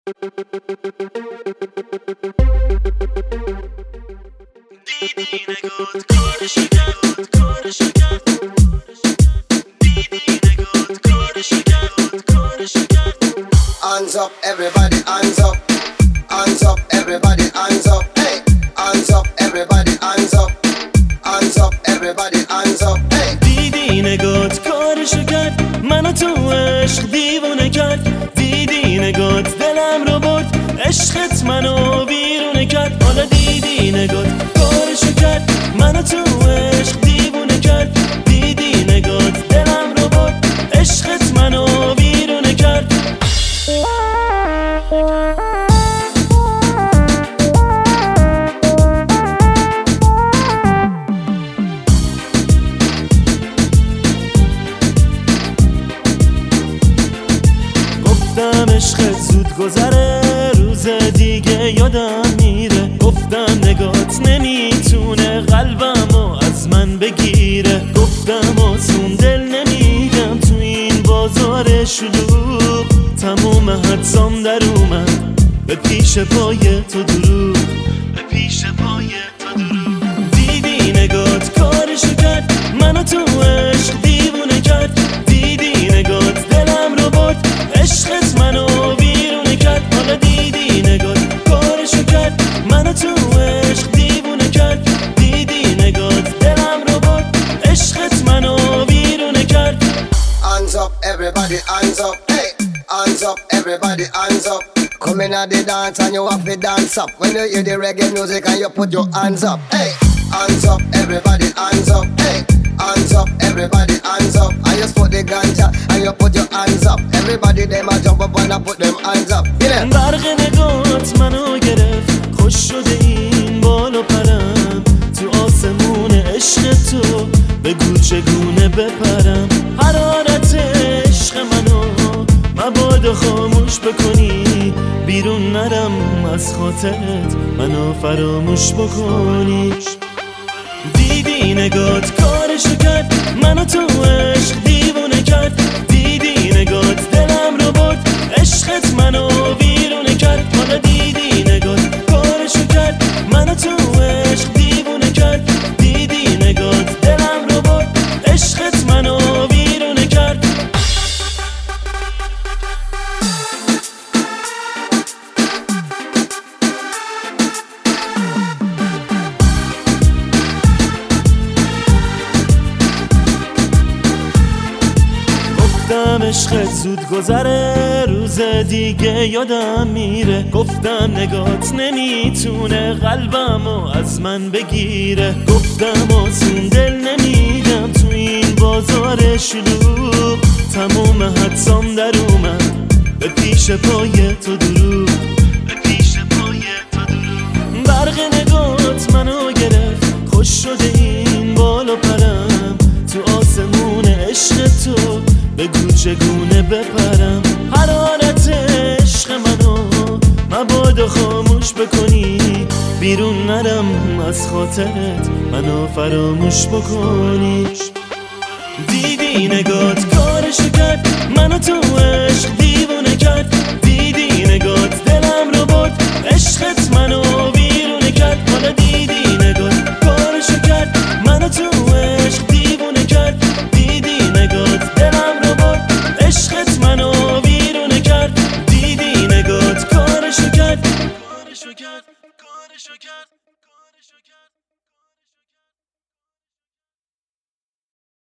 دیدی نگات کارشو کرد کارشو کرد دیدی نگات کارشو کرد کارشو کرد Hands up, everybody, hands up. Hands up, everybody, hands up. Hey, hands up, everybody, hands up. Hands up, everybody, hands up. Hey. دیدی نگات کارشو کرد منو تو عشق دیوونه کرد دیدی نگات دلم رو برد عشقت منو بیرونه کرد حالا دیدی نگات کارشو کرد منو تو عشق دیوونه کرد دیدی نگات دلم رو برد عشقت منو بیرونه کرد گفتم عشقت زود گذره روز دیگه یادم میره گفتم نگات نمیتونه قلبمو از من بگیره گفتم آسون دل نمیدم تو این بازار شلوغ تموم حدسام در اومد به پیش پای تو دروغ به پیش پای تو دروغ دیدی نگات کارشو کرد منو تو عشق دیوونه کرد دیدی نگات دلم رو برد عشقت منو بیرونه کرد حالا دیدی نگات کارشو کرد منو تو عشق دیوونه کرد دیدی نگات دلم رو برد عشقت منو بیرونه کرد Hands up, everybody, hands up. Hey, hands up, everybody, hands up. Come in at the dance and you have to dance up. When you hear the reggae music and you put your hands up. Hey, hands up, everybody, hands up. Hey, hands up, everybody, hands up. And you put the ganja and you put your hands up. Everybody them a jump up and a put them hands up. Yeah. برق نگات منو گرفت خوش شده این بال و پرم تو آسمون عشق تو بگو چگونه بپرم حرارت عشق منو مبادا خاموش بکنی بیرون نرم از خاطرت منو فراموش بکنی دیدی نگات کارشو کرد منو تو عشق دیوونه کرد دیدی نگات دلم رو برد عشقت منو بیرونه کرد حالا دیدی نگات کارشو کرد منو تو عشق دیوونه کرد دیدی نگات دلم رو برد عشقت منو بیرونه کرد گفتم عشقت زود گذره روز دیگه یادم میره گفتم نگات نمیتونه قلبمو از من بگیره گفتم آسون دل نمیدم تو این بازار شلوغ تموم حدسام در اومد به پیش پای تو دروغ به پیش پای تو دروغ برق نگات منو گرفت خوش شده این بال و پرم تو آسمون عشق تو بگو چگونه بپرم حرارت عشق منو مبادا خاموش بکنی بیرون نرم از خاطرت منو فراموش بکنی دیدی نگات کارشو کرد منو تو عشق دیوونه کرد دیدی نگات دلم رو برد عشقت منو بیرونه کرد حالا دیدی نگات کارشو کرد منو تو عشق دیوونه کرد دیدی نگات دلم رو برد عشقت منو بیرونه کرد دیدی نگات کارشو کرد کارشو کرد کارشو کرد کارشو کرد